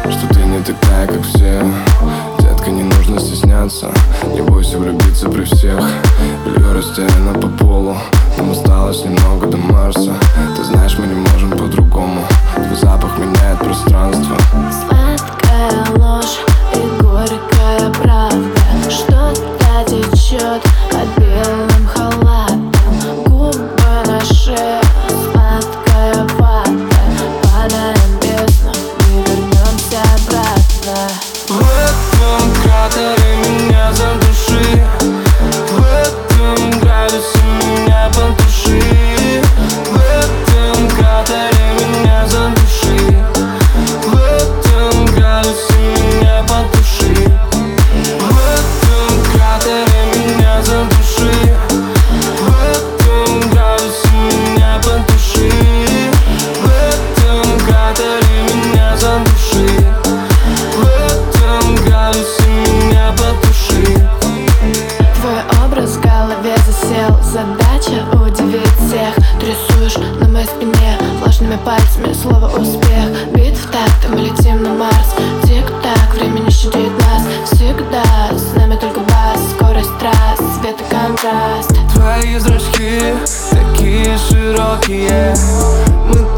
что ты не такая, как все. Детка, не нужно стесняться, не бойся влюбиться при всех. Белье расстелено по полу, нам осталось немного до Марса. Ты знаешь, мы не можем по-другому, твой запах меняет пространство. Сладкая ложь и горькая правда, что-то течет под белым халатом. Губы на шее, сладкая вата, падаем в бездну и вернемся обратно. В этом кратере меня задуши, в этом градусе меня потуши. В этом кратере меня задуши, в этом градусе меня потуши. В этом кратере меня задуши, в этом градусе меня потуши. В этом кратере меня задуши, в этом градусе меня потуши. Твой образ в голове засел, задача удивить всех. Ты рисуешь на моей спине влажными пальцами слово успех. Бит в такт, и мы летим на Марс. Тик-так, время не щадит нас. Всегда с нами только бас, скорость трасс, свет и контраст. Твои зрачки такие широкие, мы